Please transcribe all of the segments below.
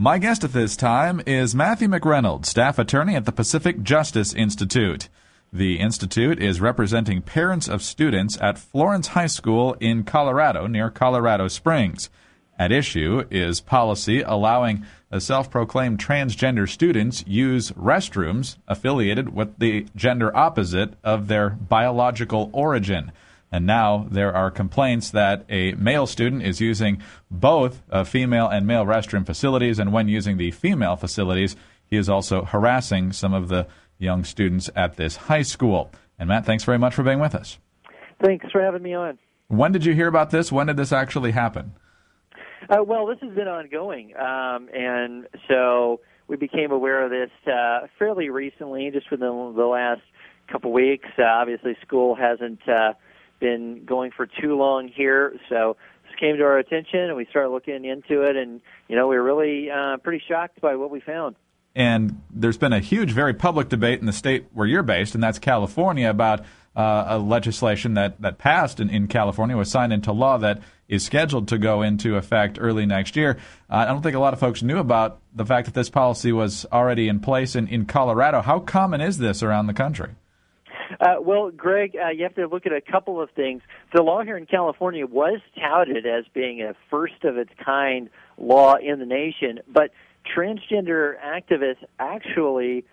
My guest at this time is Matthew McReynolds, staff attorney at the Pacific Justice Institute. The Institute is representing parents of students at Florence High School in Colorado, near Colorado Springs. At issue is policy allowing the self-proclaimed transgender students use restrooms affiliated with the gender opposite of their biological origin. And now there are complaints that a male student is using both female and male restroom facilities, and when using the female facilities, he is also harassing some of the young students at this high school. And Matt, thanks very much for being with us. Thanks for having me on. When did you hear about this? When did this actually happen? Well, this has been ongoing, and so we became aware of this fairly recently, just within the last couple weeks. Obviously, school hasn't been going for too long here, so this came to our attention, and we started looking into it, and, we were really pretty shocked by what we found. And there's been a huge, very public debate in the state where you're based, and that's California, about a legislation that passed in California, was signed into law, that is scheduled to go into effect early next year. I don't think a lot of folks knew about the fact that this policy was already in place in Colorado. How common is this around the country? Well, Greg, you have to look at a couple of things. The law here in California was touted as being a first-of-its-kind law in the nation, but transgender activists actually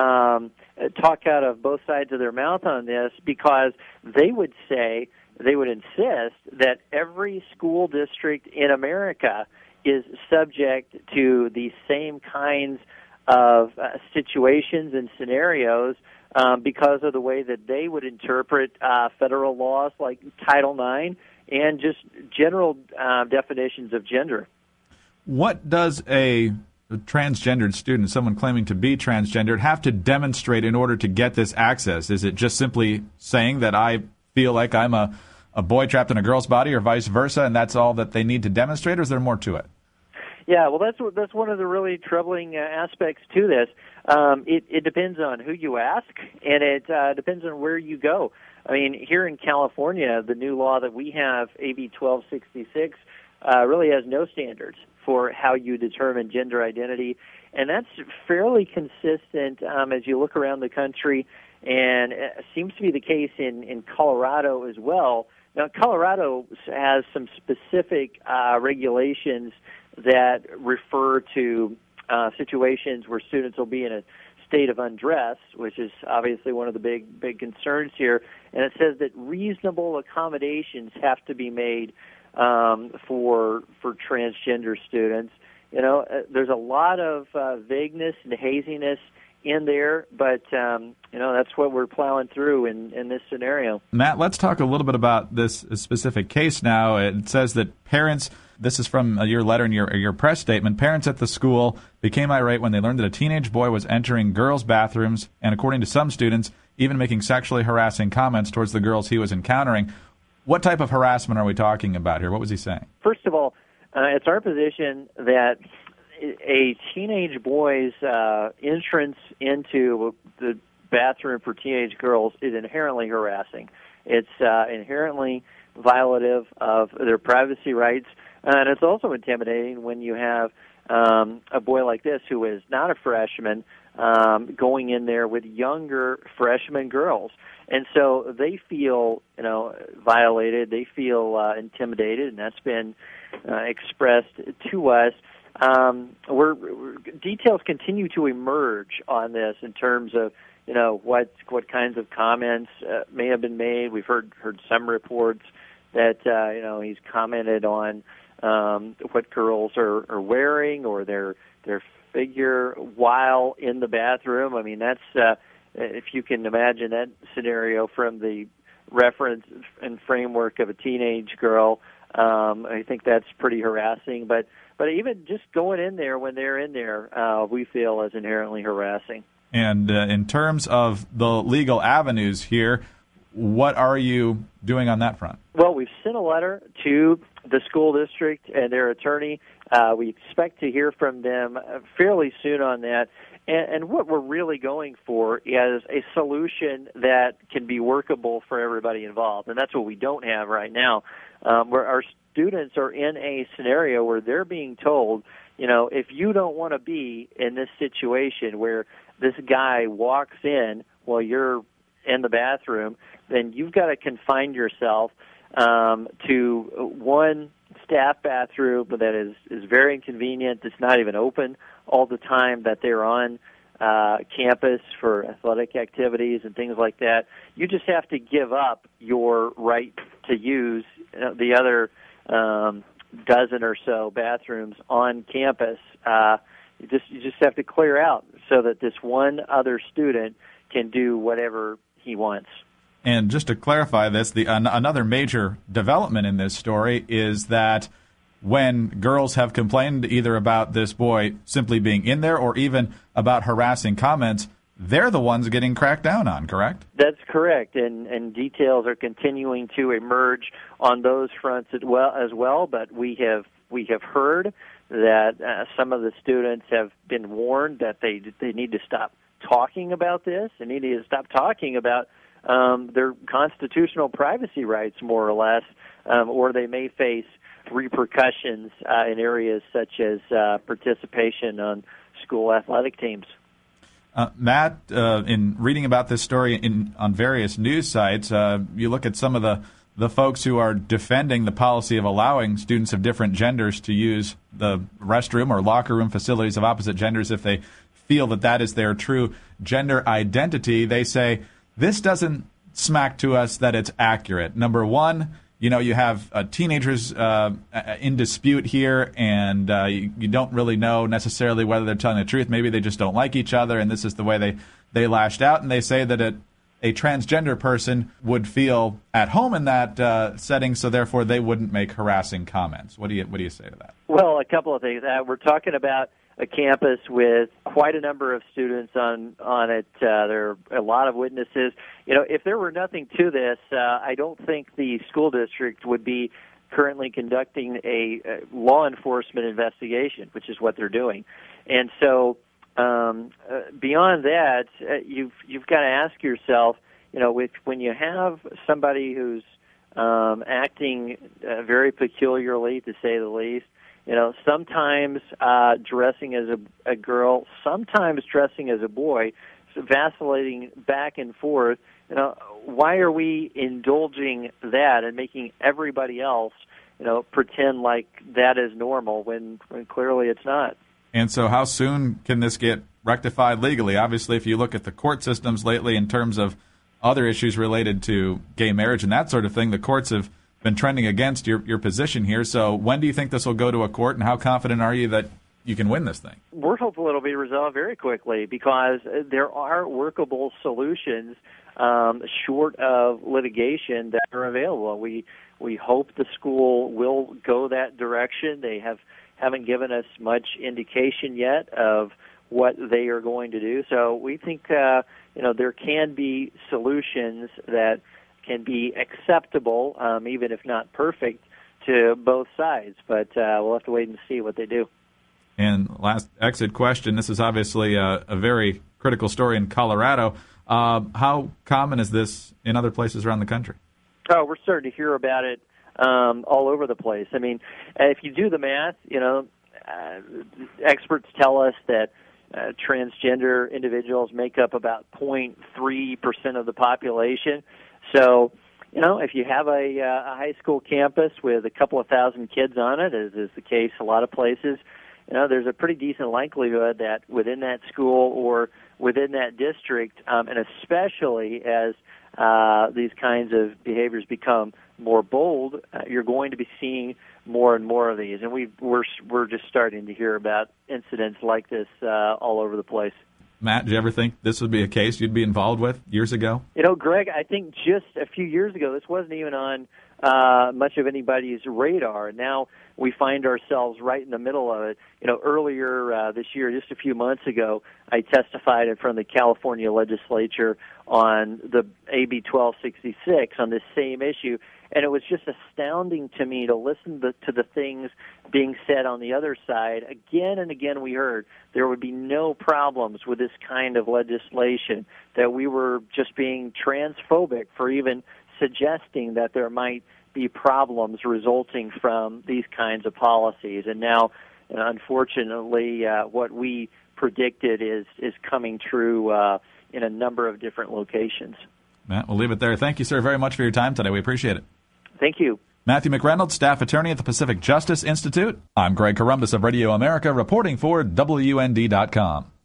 talk out of both sides of their mouth on this, because they would insist that every school district in America is subject to the same kinds of situations and scenarios because of the way that they would interpret federal laws like Title IX and just general definitions of gender. What does a transgendered student, someone claiming to be transgendered, have to demonstrate in order to get this access? Is it just simply saying that I feel like I'm a boy trapped in a girl's body, or vice versa, and that's all that they need to demonstrate, or is there more to it? Yeah, well, that's one of the really troubling aspects to this. It depends on who you ask, and it depends on where you go. I mean, here in California, the new law that we have, AB 1266, really has no standards for how you determine gender identity, and that's fairly consistent as you look around the country, and it seems to be the case in Colorado as well. Now, Colorado has some specific regulations that refer to situations where students will be in a state of undress, which is obviously one of the big concerns here, and it says that reasonable accommodations have to be made for transgender students. There's a lot of vagueness and haziness in there, but that's what we're plowing through in this scenario. Matt, let's talk a little bit about this specific case now. It says that parents, this is from your letter and your press statement, parents at the school became irate when they learned that a teenage boy was entering girls' bathrooms and, according to some students, even making sexually harassing comments towards the girls he was encountering. What type of harassment are we talking about here? What was he saying? First of all, it's our position that a teenage boy's entrance into the bathroom for teenage girls is inherently harassing. It's inherently violative of their privacy rights, and it's also intimidating when you have a boy like this who is not a freshman going in there with younger freshman girls. And so they feel, violated. They feel intimidated, and that's been expressed to us. Details continue to emerge on this in terms of, what kinds of comments may have been made. We've heard some reports that he's commented on what girls are wearing or their figure while in the bathroom. I mean, that's if you can imagine that scenario from the reference and framework of a teenage girl, I think that's pretty harassing. But even just going in there when they're in there, we feel is inherently harassing. And in terms of the legal avenues here, what are you doing on that front? Well, we've sent a letter to the school district and their attorney. We expect to hear from them fairly soon on that. And what we're really going for is a solution that can be workable for everybody involved. And that's what we don't have right now, where our students are in a scenario where they're being told if you don't want to be in this situation where this guy walks in while you're in the bathroom, then you've got to confine yourself to one staff bathroom that is very inconvenient. It's not even open all the time, that they're on campus for athletic activities and things like that. You just have to give up your right to use the other dozen or so bathrooms on campus. You just have to clear out so that this one other student can do whatever he wants. And just to clarify this, another major development in this story is that when girls have complained either about this boy simply being in there or even about harassing comments, they're the ones getting cracked down on, correct? That's correct, and details are continuing to emerge on those fronts as well. But we have heard that some of the students have been warned that they need to stop talking about this. They need to stop talking about their constitutional privacy rights, more or less, or they may face repercussions in areas such as participation on school athletic teams. Matt, in reading about this story on various news sites, you look at some of the folks who are defending the policy of allowing students of different genders to use the restroom or locker room facilities of opposite genders if they feel that is their true gender identity. They say, this doesn't smack to us that it's accurate. Number one, you have teenagers in dispute here, and you don't really know necessarily whether they're telling the truth. Maybe they just don't like each other, and this is the way they lashed out. And they say that a transgender person would feel at home in that setting, so therefore they wouldn't make harassing comments. What do you say to that? Well, a couple of things. We're talking about a campus with quite a number of students on it. There are a lot of witnesses. If there were nothing to this, I don't think the school district would be currently conducting a law enforcement investigation, which is what they're doing. And so beyond that, you've got to ask yourself, when you have somebody who's acting very peculiarly, to say the least, sometimes dressing as a girl, sometimes dressing as a boy, so vacillating back and forth. Why are we indulging that and making everybody else, pretend like that is normal when clearly it's not? And so how soon can this get rectified legally? Obviously, if you look at the court systems lately in terms of other issues related to gay marriage and that sort of thing, the courts have been trending against your position here. So when do you think this will go to a court, and how confident are you that you can win this thing? We're hopeful it'll be resolved very quickly because there are workable solutions short of litigation that are available. We hope the school will go that direction. They haven't given us much indication yet of what they are going to do. So we think there can be solutions that can be acceptable, even if not perfect, to both sides. But we'll have to wait and see what they do. And last exit question, this is obviously a very critical story in Colorado. How common is this in other places around the country? Oh, we're starting to hear about it all over the place. I mean, if you do the math, experts tell us that transgender individuals make up about 0.3% of the population. So, if you have a high school campus with a couple of thousand kids on it, as is the case a lot of places, there's a pretty decent likelihood that within that school or within that district, and especially as these kinds of behaviors become more bold, you're going to be seeing more and more of these. And we're just starting to hear about incidents like this all over the place. Matt, did you ever think this would be a case you'd be involved with years ago? Greg, I think just a few years ago, this wasn't even on much of anybody's radar. Now we find ourselves right in the middle of it. Earlier this year, just a few months ago, I testified in front of the California legislature on the AB 1266 on this same issue, and it was just astounding to me to listen to the things being said on the other side. Again and again we heard there would be no problems with this kind of legislation, that we were just being transphobic for even suggesting that there might be problems resulting from these kinds of policies. And now And unfortunately, what we predicted is coming true in a number of different locations. Matt, we'll leave it there. Thank you, sir, very much for your time today. We appreciate it. Thank you. Matthew McReynolds, staff attorney at the Pacific Justice Institute. I'm Greg Corombos of Radio America, reporting for WND.com.